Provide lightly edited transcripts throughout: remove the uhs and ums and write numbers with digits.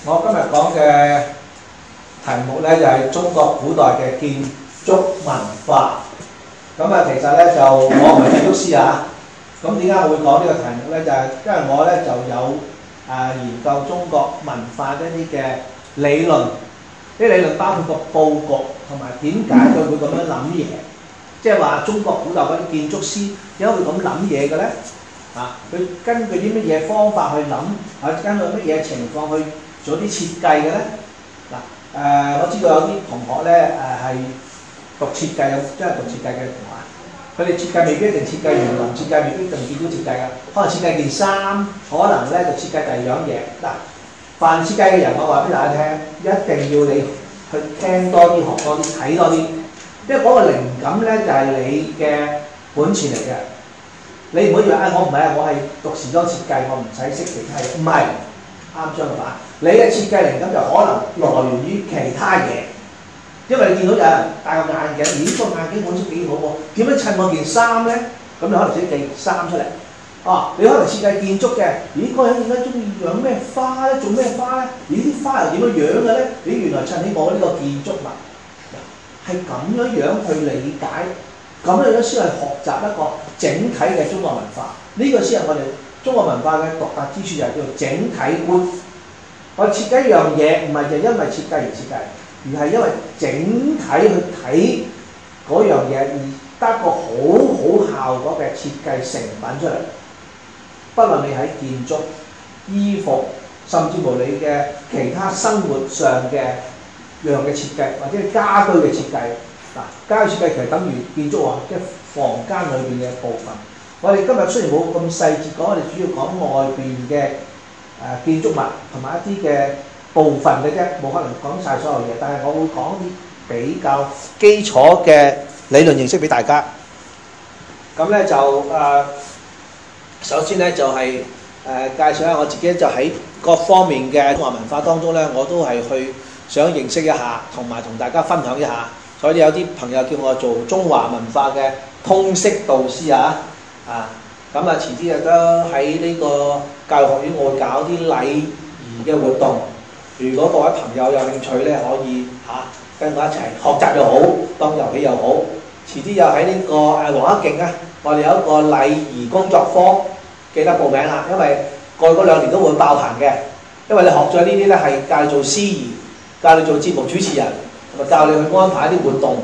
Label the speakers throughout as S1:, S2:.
S1: 我今日講嘅題目咧就係中國古代嘅建築文化。咁其實咧就我唔係建築師啊。咁點解我會講呢個題目咧？就係因為我咧就有研究中國文化一啲嘅理論。啲理論包括個佈局同埋點解佢會咁樣諗嘢。即係話中國古代嗰啲建築師點解會咁諗嘢嘅咧？佢根據啲乜嘢方法去諗，根據乜嘢情況去做啲設計嘅咧？我知道有啲同學咧係讀設計，有真係讀設計嘅同學，佢哋設計未必一定設計園林設計，未必一定建築設計㗎，可能設計件衫，可能咧就設計第二樣嘢。凡設計嘅人，我話俾大家聽，一定要你去聽多啲、學多啲、睇多啲，因為嗰個靈感咧就係你嘅本錢嚟嘅。你唔好以為我唔係我係讀時裝設計，我唔使識其他嘢，唔係，啱相反。你嘅設計靈感就可能來源於其他嘢，因為你見到有人戴個眼鏡，咦，個眼鏡本身幾好喎，點樣襯我件衫咧？咁你可能自己件衫出嚟。你可能設計建築嘅，咦，嗰個人點解中意養咩花咧？做咩花咧？咦，啲花又點樣樣嘅咧？咦，原來襯起我呢個建築物，係咁樣樣去理解。咁樣先係學習一個整體嘅中國文化，呢個先係我哋中國文化嘅獨特之處，就係叫做整體觀。我設計一樣嘢，唔係就因為設計而設計，而係因為整體去睇嗰樣嘢，而得個好效果嘅設計成品出嚟。不論你喺建築、衣服，甚至乎你嘅其他生活上嘅樣嘅設計，或者係家居嘅設計。家居設計其實等於建築即係房間裏邊嘅部分。我哋今日雖然冇咁細節講，我哋主要講外邊嘅建築物同埋一啲嘅部分嘅啫，冇可能講晒所有嘢。但係我會講啲比較基礎嘅理論認識俾大家。咁咧就首先咧就係介紹下我自己，就喺各方面嘅中華文化當中咧，我都係去想認識一下，同埋同大家分享一下。所以有啲朋友叫我做中華文化嘅通識導師咁遲啲亦都喺呢個教育學院，我會搞啲禮儀嘅活動。如果各位朋友有興趣咧，可以跟我一齊學習又好，當遊戲又好。遲啲又喺呢個黃克競我哋有一個禮儀工作坊，記得報名啦，因為過去嗰2年都會爆棚嘅。因為你學咗呢啲咧，係教你做司儀，教你做節目主持人。教你去安排一啲活動。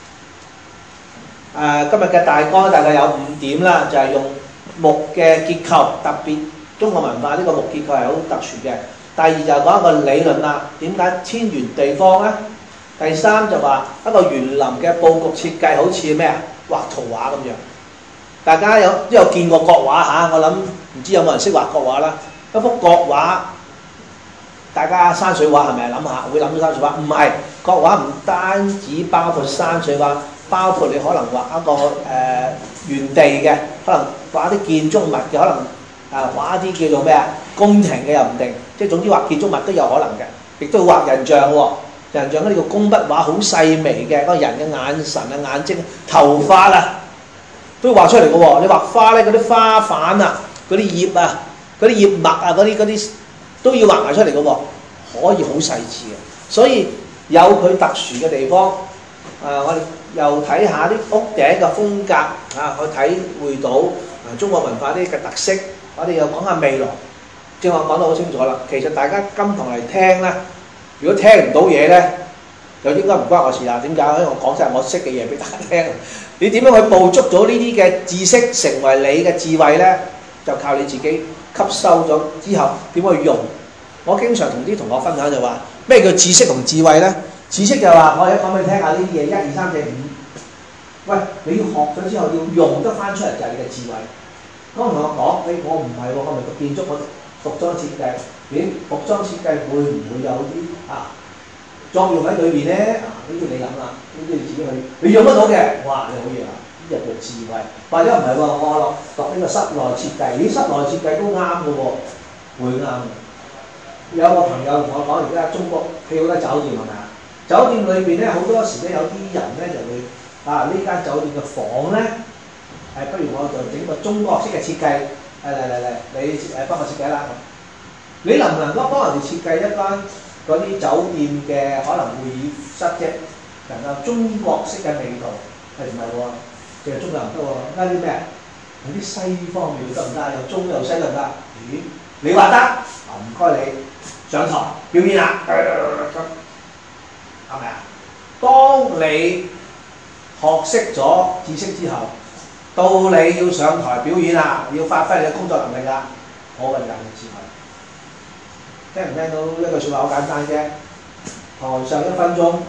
S1: 今日嘅大綱大概有5點啦，就係用木嘅結構，特別中國文化呢個木結構係好特殊嘅。第二就講一個理論啦，點解天圓地方咧？第三就話一個園林嘅佈局設計好似咩畫圖畫咁樣。大家都有見過國畫我諗唔知有冇人識畫國畫啦。一幅國畫，大家山水畫係咪諗下會諗到山水畫？唔係。國畫唔單止包括山水畫，包括你可能畫一個園地嘅，可能畫啲建築物嘅，可能畫一啲叫做咩宮廷嘅又唔定，即係總之畫建築物都有可能嘅，亦都會畫人像喎。人像呢個工筆畫好細微嘅，嗰個人嘅眼神眼睛、頭髮都會畫出嚟嘅喎。你畫花咧，嗰啲花瓣嗰啲葉嗰啲葉脈嗰啲都要畫埋出嚟嘅喎，可以好細緻嘅，所以。有佢特殊嘅地方，我哋又睇下啲屋頂嘅風格，去體會到中國文化啲嘅特色。我哋又講下未來，正話講得好清楚啦。其實大家今堂嚟聽咧，如果聽唔到嘢咧，就應該唔關我事啦。點解？因為我講晒我識嘅嘢俾大家聽。你點樣去捕捉到呢啲嘅知識成為你嘅智慧咧？就靠你自己吸收咗之後點去用。我經常同啲同學分享就話。咩叫知識同智慧咧？知識就話我而家講俾你聽下呢啲嘢，1、2、3、4、5。喂，你要學咗之後要用得翻出嚟就係你嘅智慧。咁同我講，我唔係喎，我唔係讀建築，我讀服裝設計。服裝設計會唔會有啲作用喺裏邊咧？呢啲你諗啦，呢啲你自己去，你用得到嘅，哇，你好嘢啊！呢就叫智慧。或者唔係喎，我讀呢個室內設計，室內設計都啱嘅喎，會啱嘅。有個朋友同我講，而家中國起好多酒店係咪啊？酒店裏邊咧好多時咧有啲人咧就會呢間酒店嘅房咧不如我就整個中國式嘅設計，嚟，你幫我設計啦。 你能唔能夠幫人哋設計一間嗰啲酒店嘅可能會議室啫？能夠中國式嘅味道係唔係喎？淨係中國人得喎，加啲咩啊？有啲西方味道得唔得？又中又西得唔得？咦？你話得？唔該你上台表演啦，係咪啊？當你學識咗知識之後，到你要上台表演啦，要發揮你嘅工作能力啦，我嘅人嘅智慧。聽唔聽到一句説話好簡單啫？台上1分鐘，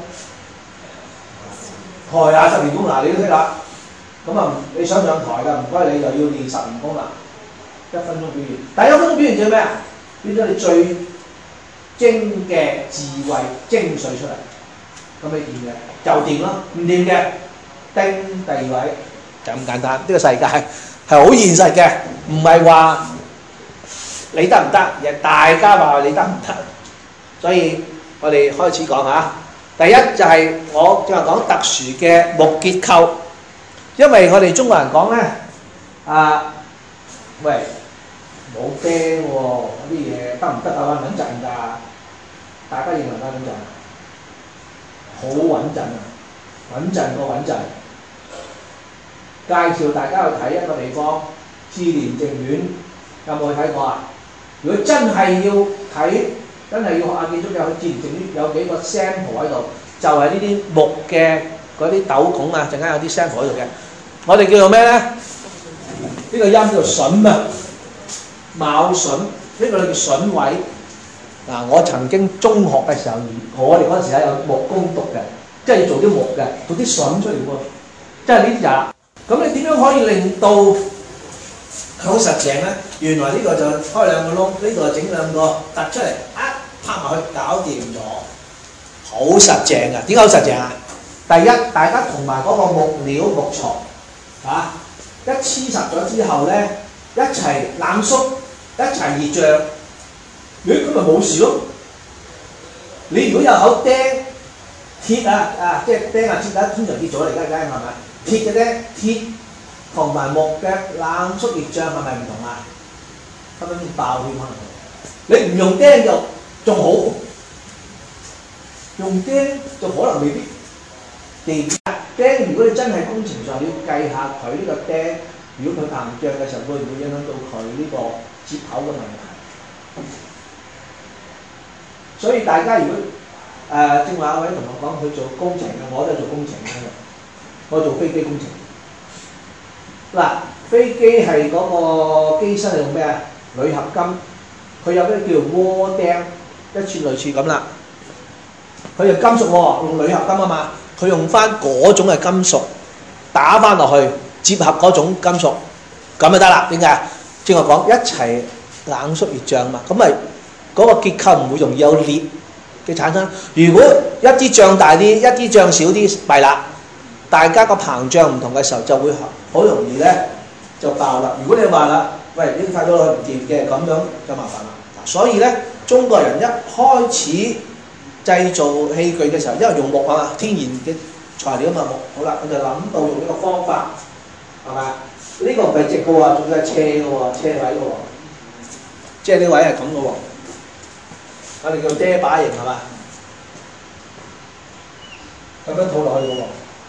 S1: 台下10年功嗱，你都識啦。咁啊，你想上台㗎，唔該你就要練10年功啦。1分鐘表演，但係1分鐘表現咗咩啊？變咗你最精嘅智慧精髓出嚟，咁你掂嘅就掂咯，唔掂嘅叮第2位，就咁簡單。呢個世界係好現實嘅，唔係話你得唔得，而係大家話你得唔得。所以我哋開始講下。第一就係我正話講特殊嘅木結構，因為我哋中國人講咧喂冇釘喎，嗰啲嘢得唔得啊？穩陣㗎，大家認為穩唔穩陣？好穩陣啊，穩陣過穩陣。介紹大家去睇一個地方，志蓮淨苑，有冇去睇過啊？如果真係要睇，真係要學下建築嘅，去志蓮淨苑有幾個 sample 喺度，就係呢啲木嘅嗰啲斗拱啊，陣間有啲 sample 喺度嘅。我哋叫做咩咧？呢個音叫做榫啊，卯榫，呢個叫榫位。嗱，我曾經中學嘅時候，我哋嗰陣時咧有木工讀嘅，即係要做啲木嘅，做啲榫出嚟喎，即係呢啲就。咁你點樣可以令到佢好實淨咧？原來呢個就開2個窿，呢度就整2個突出嚟，拍埋去搞掂咗，好實淨啊！點解好實淨啊？第一，大家同埋嗰個木料木床一黐實咗之後咧，一齊冷縮，一齊熱脹，咁咪冇事咯。你如果有口釘鐵即係釘鐵通常跌咗嚟㗎，梗係咪？鐵嘅咧，鐵同埋木嘅冷縮熱脹係咪唔同啊？分分鐘爆添可能。你唔用釘就仲好，用釘就可能未必掂。釘如果你真係工程上要計下佢呢個釘，如果佢膨脹嘅時候，會唔會影響到佢呢個接口嘅問題？所以大家如果正話有位同學講佢做工程嘅，我都係做工程嘅。我做飛機工程。嗱，飛機係嗰個機身係用咩啊？鋁合金，佢有啲叫渦釘，一串類似咁啦。佢就金屬喎，用鋁合金啊嘛，佢用翻嗰種嘅金屬打翻落去，接合嗰種金屬，咁就得啦。點解？正我講一齊冷縮熱脹嘛，咁咪嗰個結構唔會容易有裂嘅產生。如果一支脹大啲，一支脹少啲，弊啦。大家個膨脹唔同嘅時候，就會好容易咧就爆啦。如果你話啦，喂，呢啲太多唔掂嘅，咁樣就麻煩啦。所以咧，中國人一開始製造器具嘅時候，因為用木啊嘛，天然嘅材料啊嘛，木好啦，佢就諗到用呢個方法，係咪？呢個唔係直嘅喎，仲要係斜嘅喎，斜位嘅喎，即係呢位係咁嘅喎，我哋叫爹把型係嘛？咁樣套落去嘅喎。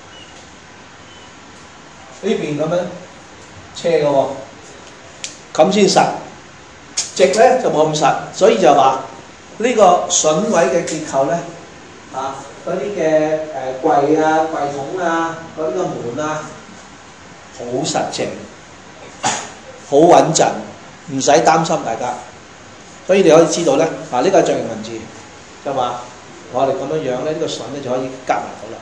S1: 呢邊咁樣斜嘅喎，咁先實，直咧就冇咁實，所以就話呢個榫位嘅結構咧，嗰啲嘅櫃啊、櫃桶啊、嗰啲個門啊，好實淨，好穩陣，唔使擔心大家。所以你可以知道咧，呢個係象形文字，就話我哋咁樣樣咧，呢個榫咧就可以夾埋到啦。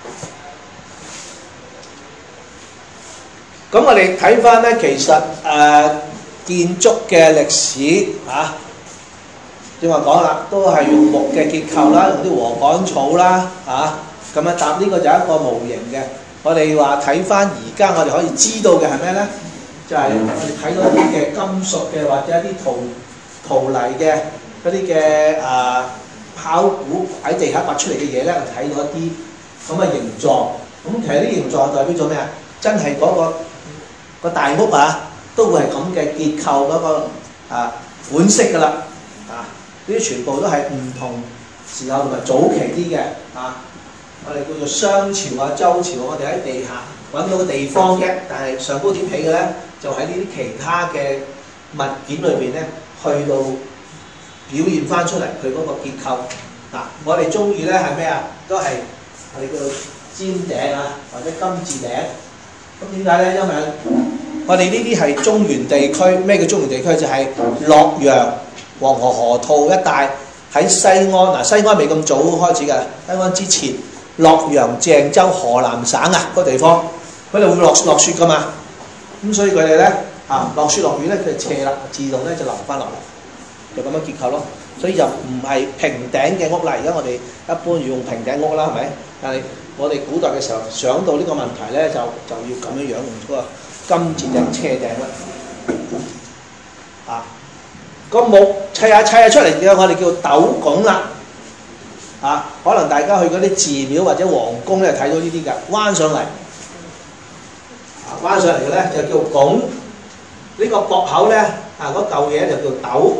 S1: 咁我哋睇翻咧，其實建築嘅歷史正話講啦，都係用木嘅結構啦，用啲禾稈草啦，咁樣搭呢個就係一個模型嘅。我哋話睇翻而家我哋可以知道嘅係咩咧？就係我哋睇到一啲嘅金屬嘅或者一啲陶泥嘅嗰啲嘅考古喺地下掘出嚟嘅嘢咧，我睇到一啲咁嘅形狀。咁其實啲形狀代表咗咩啊？真係嗰個大屋都會係咁嘅結構嗰個款式㗎啦， 呢啲全部都係唔同時候同埋早期啲嘅啊。我哋叫做商朝啊、周朝啊，我哋喺地下揾到個地方嘅，但係上高點起嘅咧，就喺呢啲其他嘅物件裏邊咧，去到表現翻出嚟佢嗰個結構。嗱，我哋中意咧係咩啊？都係我哋叫做尖頂啊，或者金字頂。咁點解咧？因為我哋呢啲係中原地區，咩叫中原地區？就係洛陽、黃河河套一帶，喺西安嗱，西安未咁早開始嘅，西安之前，洛陽、鄭州、河南省啊嗰個地方，佢哋會落雪噶嘛，咁所以佢哋咧落雪落雨咧，佢哋斜啦，自動咧就流翻落嚟，就咁樣結構咯。所以就唔係平頂嘅屋啦。而家我哋一般用平頂屋啦，係咪？但係我哋古代嘅時候想到呢個問題咧，就要咁樣用嗰個金字頂斜頂啦。個木砌下出嚟嘅，我哋叫斗拱啦。可能大家去嗰啲寺廟或者皇宮咧睇到呢啲㗎，彎上嚟，彎上嚟嘅咧就叫拱。呢個駁口咧嗰嚿嘢就叫斗。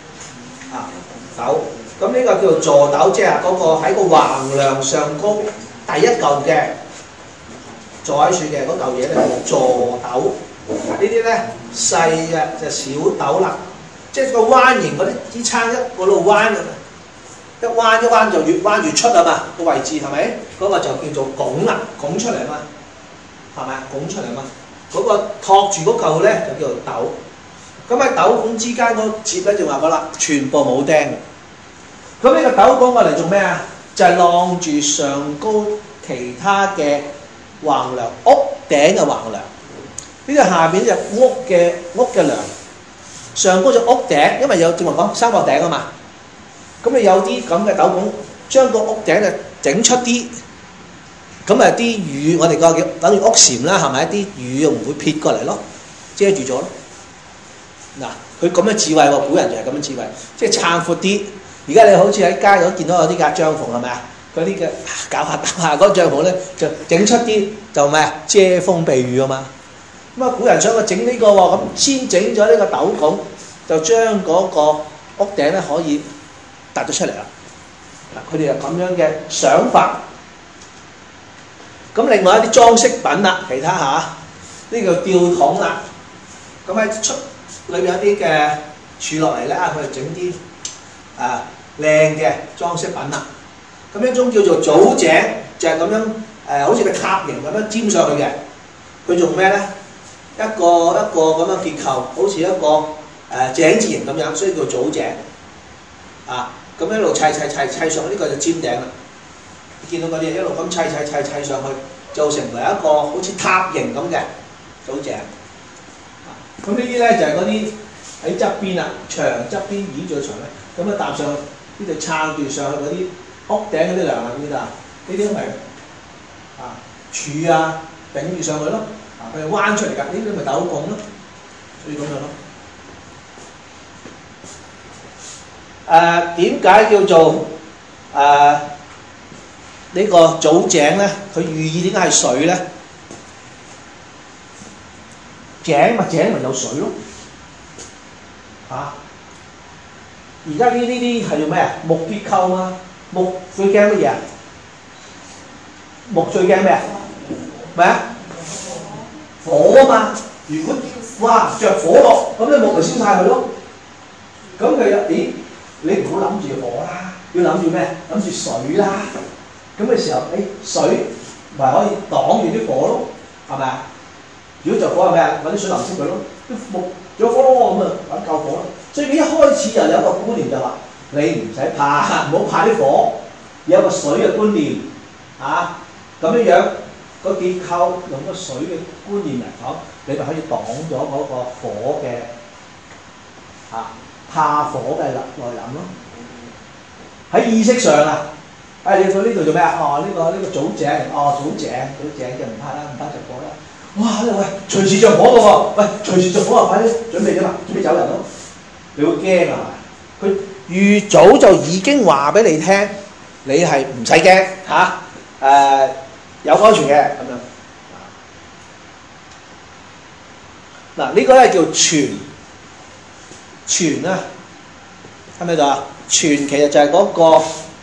S1: 斗，咁呢個叫做坐斗，即係嗰個喺個橫梁上高第一嚿嘅坐喺處嘅嗰嚿嘢咧叫坐斗。呢啲咧細嘅就小斗啦，即係個彎形嗰啲支撐一嗰度彎，一彎就越彎越出啊嘛，個位置係咪？嗰個就叫做拱啦，拱出嚟嘛，係咪啊？拱出嚟嘛，嗰個托住嗰嚿咧就叫做斗。咁喺斗拱之間嗰節咧就話過啦，全部冇釘嘅。咁呢個斗拱我嚟做咩啊？就係晾住上高其他嘅橫梁，屋頂嘅橫梁。呢個下邊就屋嘅梁，上高就屋頂，因為有正話講三角頂啊嘛。咁你有啲咁嘅斗拱，將個屋頂就整出啲，咁啊啲雨我哋個叫等於屋簷啦，係咪？啲雨又唔會撇過嚟咯，遮住咗咯。嗱，佢咁嘅智慧喎，古人就係咁樣智慧，即係撐闊啲。而家你好似喺街度見到有啲架帳篷係咪啊？嗰啲嘅搞下嗰個帳篷咧，就整出啲就咩啊？遮風避雨啊嘛。咁啊，古人想佢整呢個喎，咁先整咗呢個斗拱，就將嗰個屋頂咧可以凸咗出嚟啦。嗱，佢哋係咁樣嘅想法。咁另外一啲裝飾品啦，其他呢個吊筒啦，咁喺出裏邊有啲嘅柱落嚟咧，佢哋整啲靚嘅裝飾品啦。咁一種叫做藻井，就係咁樣好似個塔形咁樣尖上去嘅。佢用咩咧？一個咁樣結構，好似一個井字形咁樣，所以叫藻井。咁一路砌上去，呢個就尖頂啦。你見到嗰啲一路咁砌上去，就成為一個好似塔形咁嘅藻井。咁呢啲咧就係嗰啲喺側邊啦，牆側邊倚住牆咧，咁啊搭上去，呢度撐住上去嗰啲屋頂嗰啲梁啊，呢啲咪柱啊頂住上去咯，佢係彎出嚟㗎，呢啲咪斗拱咯，所以咁樣咯。點解叫做呢個藻井咧？佢寓意點解係水咧？井咪有水咯。而家呢啲係用咩啊？木結構嘛，木最驚乜嘢啊？木最驚咩啊？咩啊？火啊嘛！如果着火落，咁你木咪燒晒佢咯。咁佢你唔好諗住火啦，要諗住咩？諗住水啦。咁嘅時候，水咪可以擋住啲火咯，係咪啊？如果着火係咩啊？揾啲水淋熄佢咯。啲木着火咯，咁啊揾救火咯。所以佢一開始就有一個觀念就話：你唔使怕，唔好怕啲火，有個水嘅觀念咁樣個結構用個水嘅觀念嚟講，你咪可以擋咗嗰個火嘅怕火嘅來臨咯。喺意識上你到呢度做咩啊？呢個藻井，藻井就唔怕啦，唔怕着火啦。哇！喂，隨時着火嘅喎，喂，隨時着火快啲準備咗啦，準備走人咯。你會驚啊？佢預早就已經話俾你聽，你係唔使驚有安全嘅咁樣。嗱，呢個咧叫椽啊，睇唔睇到啊？ 全其實就係嗰、個、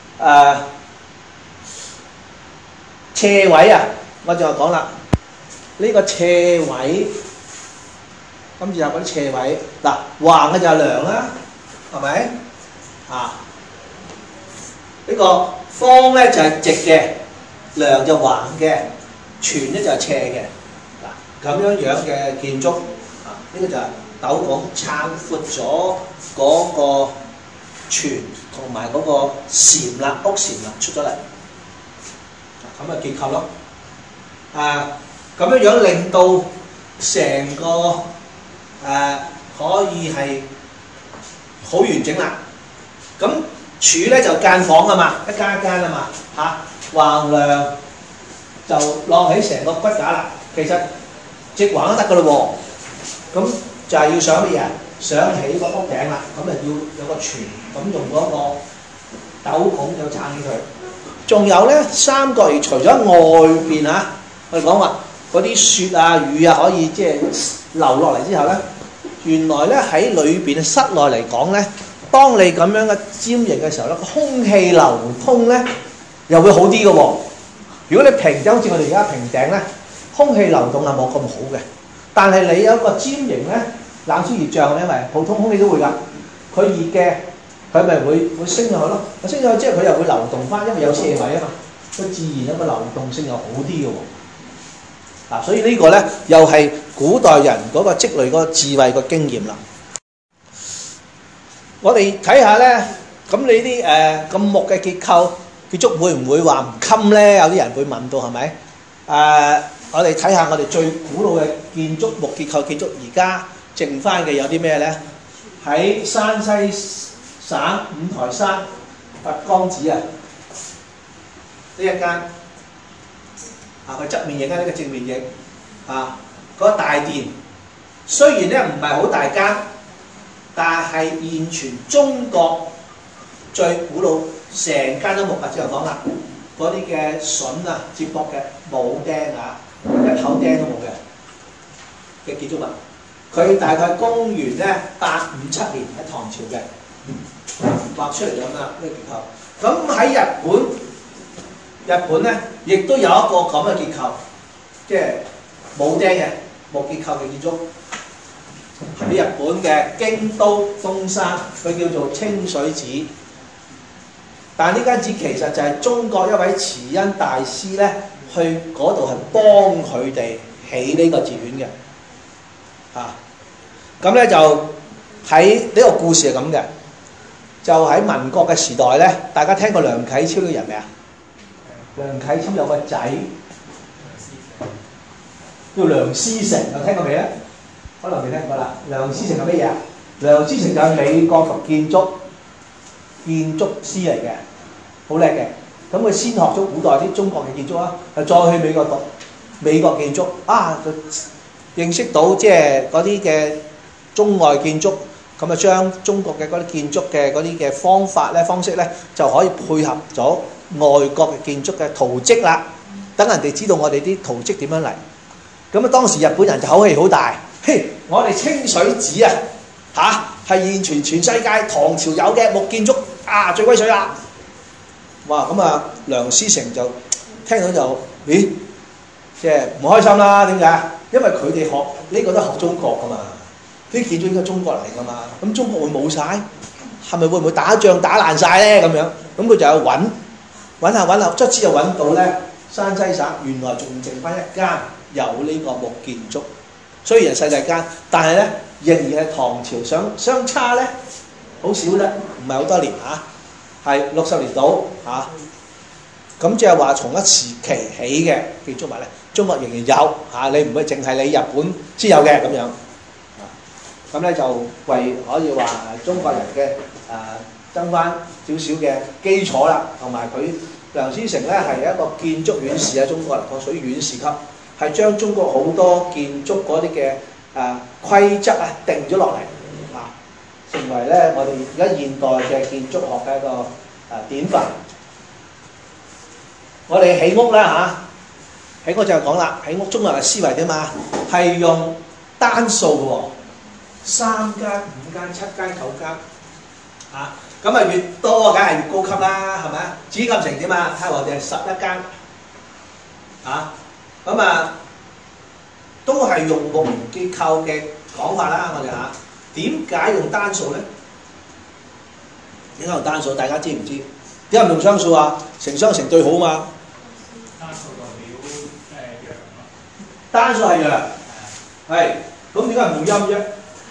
S1: 斜位啊，我就講啦，呢、個斜位，今次有嗰啲斜位，嗱橫嘅就係梁啦，係咪？啊，呢、個方咧就係直嘅，梁就橫嘅，全咧就係斜嘅。嗱咁樣樣嘅建築，啊呢、個就係斗拱撐闊咗嗰個全同埋嗰個檐啦，屋檐啦出咗嚟。咁嘅結構咯，咁樣樣令到成個可以係好完整啦。咁柱咧就間房啊嘛，一間一間啊嘛，橫梁就落起成個骨架啦。其實直橫都得噶咯喎，咁就係要上乜嘢？上起個屋頂啦，咁就要有個柱，咁用嗰個斗拱就撐起佢。仲有咧，三角形除咗外邊嚇，我哋講話嗰啲雪啊、雨啊可以即係流落嚟之後咧，原來咧喺裏邊室內嚟講咧，當你咁樣嘅尖形嘅時候咧，個空氣流通咧又會好啲嘅喎。如果你平頂好似我哋而家平頂咧，空氣流動係冇咁好嘅。但係你有一個尖形咧，冷縮熱脹，因為普通空氣都會㗎，佢熱嘅。佢咪會升上去咯，升上去之後佢又會流動翻，因為有斜位啊嘛，佢自然有個流動性又好啲嘅喎。所以呢個咧又係古代人嗰個積累嗰個智慧個經驗啦。我哋睇下咧，咁你啲咁木嘅結構建築會唔會話唔襟咧？有啲人會問到係咪？我哋睇下我哋最古老嘅建築木結構建築，而家剩翻嘅有啲咩咧？喺山西省五台山佛光寺啊，呢一間佢側面影啊，呢個正面影嗰個大殿，雖然咧唔係好大間，但係現存中國最古老，成間都木啊！之後講啦，嗰啲嘅榫啊、接駁嘅冇釘啊，一口釘都冇嘅建築物，佢大概公元咧857年喺唐朝嘅。畫出嚟咁啦，呢個結構。咁喺日本咧，亦都有一個咁嘅結構，即係冇釘嘅木結構嘅建築。喺日本嘅京都東山，佢叫做清水寺。但係呢間寺其實就係中國一位慈恩大師咧，去嗰度係幫佢哋起呢個寺院嘅。咁咧就喺呢個故事係咁嘅。就喺民國嘅時代咧，大家聽過梁啟超嘅人未啊？梁啟超有個仔叫梁思成，有聽過未咧？可能未聽過啦。梁思成係乜嘢啊？梁思成就係美國讀建築師嚟嘅，好叻嘅。咁佢先學咗古代啲中國嘅建築啊，再去美國讀美國建築啊，就認識到即係嗰啲嘅中外建築。咁啊，將中國嘅嗰啲建築嘅嗰啲嘅方式咧，就可以配合咗外國嘅建築嘅圖蹟啦。等人哋知道我哋啲圖蹟點樣嚟。咁啊，當時日本人就口氣好大，嘿！我哋清水寺係現存全世界唐朝有嘅木建築最威水啦！哇！咁啊，梁思成就聽到就即係唔開心啦。點解？因為佢哋學呢個都學中國噶嘛。啲建築應該中國嚟㗎嘛，咁中國會冇晒？係咪會唔會打仗打爛晒咧？咁樣，咁佢就有揾下，卒之就揾到咧，山西省原來仲剩翻一間有呢個木建築，雖然細細間，但係咧仍然係唐朝，相差咧好少啫，唔係好多年係60年到咁即係話從一時期起嘅建築物咧，中國仍然有你唔會淨係你日本先有嘅咁樣。咁咧就為可以話中國人嘅增翻少少嘅基礎啦，同埋佢梁思成咧係一個建築院士喺中國嚟講屬於院士級，係將中國好多建築嗰啲嘅規則定咗落嚟，成為咧我哋而家現代嘅建築學嘅一個典範。我哋起屋啦起屋就講啦，起屋中國人嘅思維點嘛，係用單數嘅喎。3間、5間、7間、9間， 咁啊越多梗係越高級啦，係咪啊？紫禁城點啊？睇下我哋係11間，咁啊都係用木形結構嘅講法啦，我哋點解用單數咧？點解用單數？大家知唔知？點解唔用雙數啊？成雙成對好嘛？
S2: 單數代表陽咯。
S1: 單數係陽，係。咁點解唔用陰啫？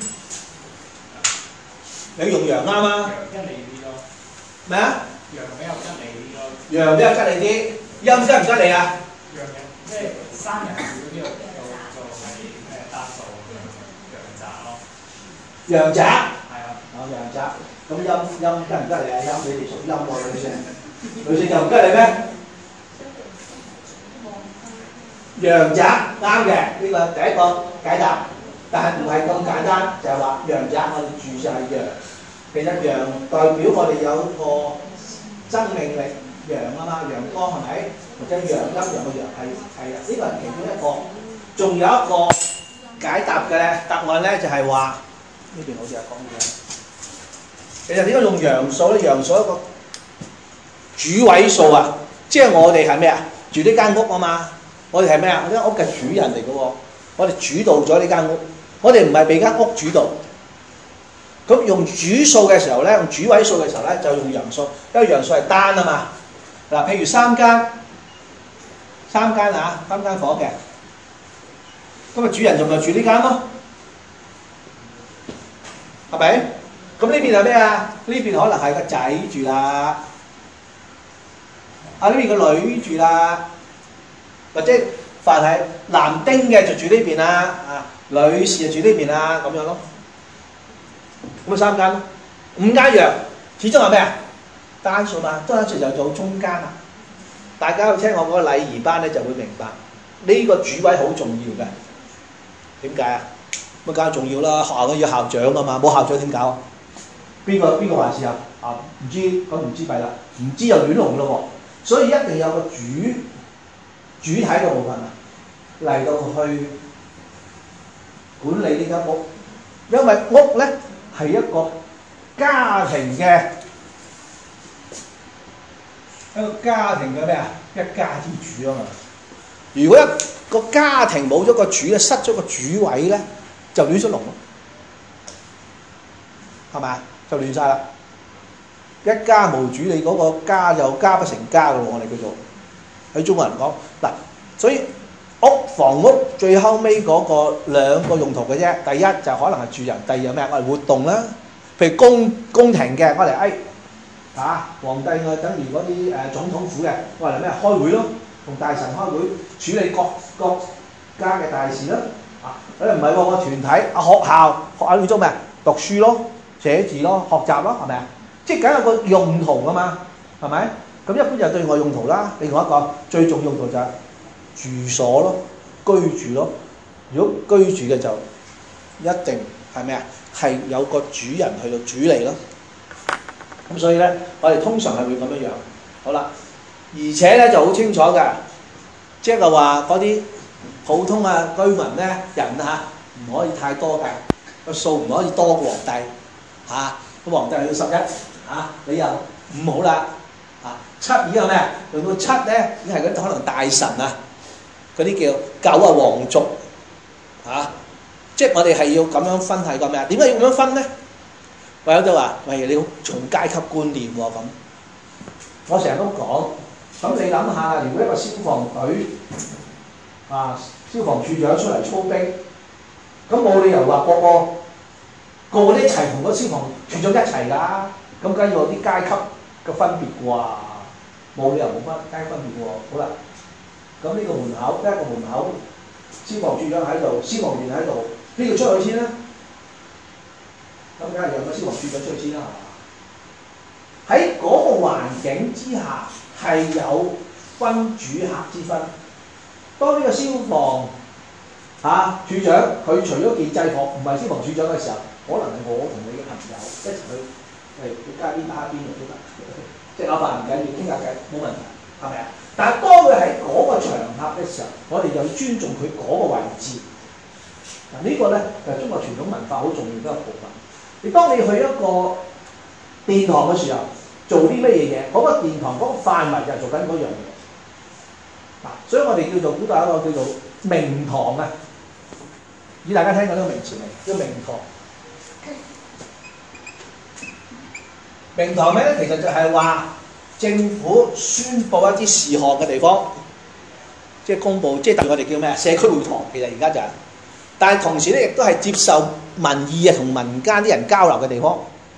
S1: 你用陽啱啊？
S2: 陽吉利啲咯。
S1: 咩啊？
S2: 陽比較吉利啲咯。
S1: 陽比較吉利啲，陰吉唔吉利啊？
S2: 陽人即係生人字嗰啲就係單數陽宅咯。
S1: 陽宅。
S2: 係啊。
S1: 陽宅。咁陰吉唔吉利啊？陰你哋屬陰喎，女性。女性就唔吉利咩？陽宅啱嘅，呢個第一個解答。但係唔係咁簡單，就係話陽宅我哋住就係陽，其實陽代表我哋有個生命力，陽啊嘛，陽光係咪？或者陽陰陽嘅陽係呢個係其中一個。仲有一個解答嘅答案咧，就係話呢邊好似係講嘢。其實點解用陽數咧？陽數一個主位數啊，即係我哋係咩啊？住呢間屋啊嘛，我哋係咩啊？我間屋嘅主人嚟嘅喎，我哋主導咗呢間屋。我哋唔係俾間屋主導，咁用主數嘅時候咧，用主位數嘅時候咧，就用陽數，因為陽數係單啊嘛。嗱，譬如三間房嘅，咁啊主人仲咪住呢間咯，係咪？咁呢邊係咩啊？呢邊可能係個仔住啦，呢邊個女住啦，或者凡係男丁嘅就住呢邊啦，女士就住呢邊啦，咁樣咯。咁啊3間咯，5間陽，始終係咩啊？單數嘛，單數就做中間啦。大家聽我嗰個禮儀班咧，就會明白呢個主位好重要嘅。點解啊？咁梗係重要啦，學校都要校長啊嘛，冇校長點搞啊？邊個話事啊？唔知咁唔知弊啦，唔知又亂龍咯喎。所以一定有個主體嘅部分啊，嚟到去管理呢間屋，因為屋咧係一個家庭嘅咩啊？一家之主啊嘛。如果一個家庭冇咗個主咧，失咗個主位咧，就亂咗龍咯，係咪啊？就亂晒啦！一家無主，你嗰個家就家不成家噶咯，我哋叫做喺中國人講嗱，所以房屋最後尾嗰個兩個用途嘅啫。第一就可能係住人，第二係咩？我哋活動啦，譬如宮廷嘅，我哋皇帝我等於嗰啲總統府嘅，我哋咩？開會咯，同大臣開會處理各家嘅大事啦。唔係喎，我團體學校要做咩？讀書咯，寫字咯，學習咯，係咪啊？即係梗有個用途噶嘛，係咪？咁一般就對外用途啦。另外一個最重要用途就係住所咯，居住咯。如果居住嘅就一定係咩啊？係有個主人去到主理咯。咁所以咧，我哋通常係會咁樣樣。好啦，而且咧就好清楚嘅，即係話嗰啲普通居民咧人唔可以太多嘅，個數唔可以多過皇帝個皇帝要11你又5好啦7已經係咩？用到7咧已經係嗰啲可能大臣嗰啲叫9皇族即係我哋係要咁樣分係個咩啊？點解要咁樣分咧？有就話喂，你好重階級觀念喎咁。我成日都講，咁你諗下，如果一個消防隊消防處長出嚟操兵，咁冇理由話個個一齊同個消防處長一齊㗎，咁梗要有啲階級嘅分別啩，冇理由冇乜階級分別喎。好啦，咁呢個門口，一個門口，消防處長喺度，消防員喺度，邊個出去先啦？咁梗係讓個消防處長出去先啦，係嘛？喺嗰個環境之下係有分主客之分。當呢個消防處長佢除咗建制服唔係消防處長嘅時候，可能係我同你嘅朋友一齊去街邊打下邊爐都得，即係阿爸唔緊要傾下偈冇問題，係咪啊？但係當佢喺嗰個場合嘅時候，我哋就要尊重佢嗰個位置。呢個咧就係中國傳統文化好重要嘅一個部分。當你去一個殿堂嘅時候做啲乜嘢嘢？嗰、個殿堂嗰個範圍就係做緊嗰樣嘢。嗱，所以我哋叫做古代一個叫做明堂啊。以大家聽過呢個名詞未？叫明堂。明堂咩咧？其實就係話政府宣佈一啲事項嘅地方，即係公佈，即係等於我哋叫咩啊？社區會堂。其實而家就係，但係同時咧，亦都係接受民意啊同民間啲人交流嘅地方。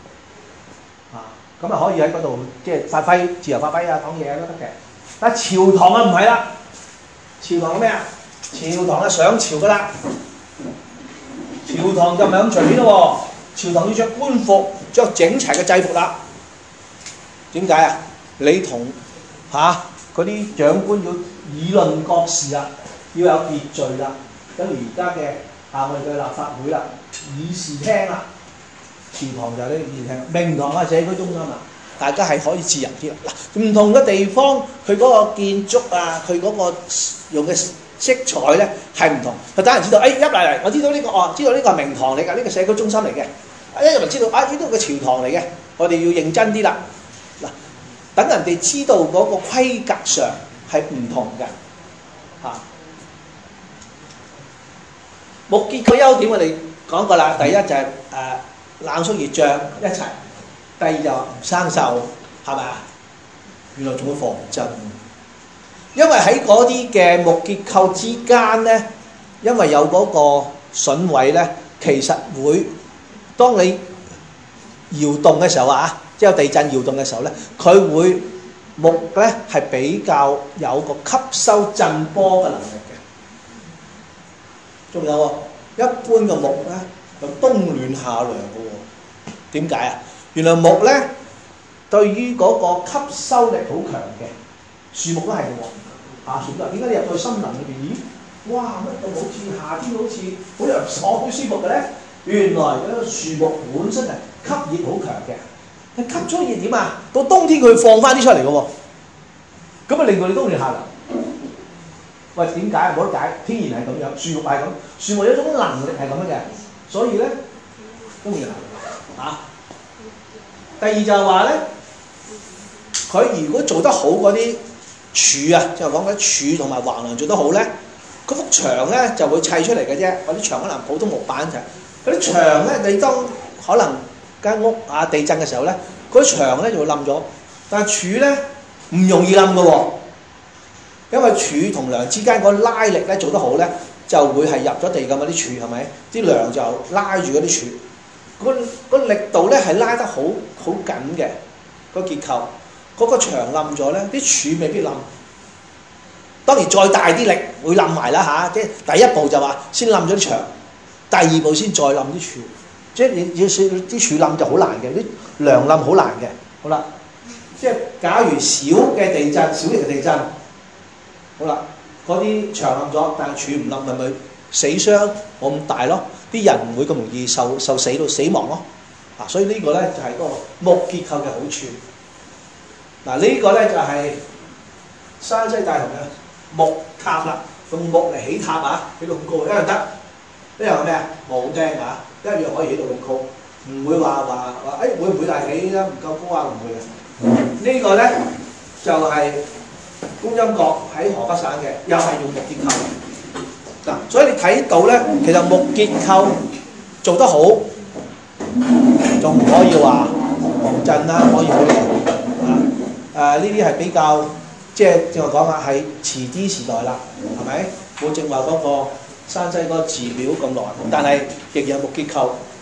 S1: 咁啊可以喺嗰度即係發揮自由發揮啊，講嘢都得嘅。但係朝堂啊唔係啦，朝堂係咩啊？朝堂啊上朝噶啦，朝堂就唔係咁隨便咯喎，朝堂要着官服，着整齊嘅制服啦。點解啊？你同嗰啲長官要議論國事啦，要有秩序啦，等於而家嘅我哋嘅立法會啦，議事廳啦。朝堂就係呢個議事廳，明堂係社區中心啦，大家係可以自由啲啦。嗱，唔同嘅地方，佢嗰個建築啊，佢嗰個用嘅色彩咧係唔同。就等人知道，入嚟，我知道呢個知道呢個係明堂嚟㗎，呢個社區中心嚟嘅。一入嚟知道呢度個朝堂嚟嘅，我哋要認真啲啦。嗱，等人哋知道嗰個規格上係唔同嘅嚇。木結構優點我哋講過啦，第一就係冷縮熱脹一齊，第二就話唔生鏽，係咪啊？原來仲會防震，因為喺嗰啲嘅木結構之間咧，因為有嗰個榫位咧，其實會當你搖動嘅時候即係有地震搖動嘅時候咧，佢會木咧係比較有個吸收震波嘅能力嘅。仲有一般嘅木咧，就冬暖夏涼嘅喎。點解啊？原來木咧對於嗰個吸收力好強嘅，樹木都係嘅喎。樹木點解你入去森林裏邊？咦，哇！乜到好似夏天好似好涼爽、好舒服嘅咧？原來嗰個樹木本身係吸熱好強嘅。你吸咗熱點啊？到冬天佢放翻啲出嚟嘅喎。咁啊令到你冬暖夏涼。喂，點解？冇得解，天然係咁樣，樹木係咁，樹木有一種能力係咁樣嘅，所以咧冬暖夏涼。第二就係話咧，佢如果做得好嗰啲柱啊，就講緊柱同埋橫梁做得好咧，嗰幅牆咧就會砌出嚟嘅啫。嗰啲牆可能普通木板就，嗰啲牆咧，你當可能間屋地震嘅時候咧，嗰啲牆咧就會冧咗。但係柱咧唔容易冧嘅喎，因為柱同梁之間個拉力咧做得好咧，就會係入咗地咁嗰啲柱係咪？啲梁就拉住嗰啲柱。個力度咧係拉得好緊嘅，個結構，嗰個牆冧咗咧，啲柱未必冧。當然再大啲力會冧埋啦即係第一步就話先冧咗啲牆，第二步先再冧啲柱。即係你要啲柱冧就好難嘅，啲梁冧好難嘅。好啦，即係假如小嘅地震、小型嘅地震，好啦，嗰啲牆冧咗，但係柱唔冧，咪死傷冇咁大咯。啲人唔會咁容易受死到死亡咯。所以呢個咧就係嗰個木結構嘅好處。呢個咧就係山西大同嘅木塔啦，用木嚟起塔起到咁高，一樣得。呢樣係咩啊？冇釘一樣可以起到咁高，唔會話會唔會大起啦？唔夠高唔會嘅。呢個咧就係觀音閣喺河北省嘅，又係用木結構。所以你睇到咧，其實木結構做得好，仲唔可以話防震啦，可以好呢啲係比較即係正話講係遲啲時代啦，係咪？冇正話嗰個山西嗰個寺廟咁耐，但係亦有木結構。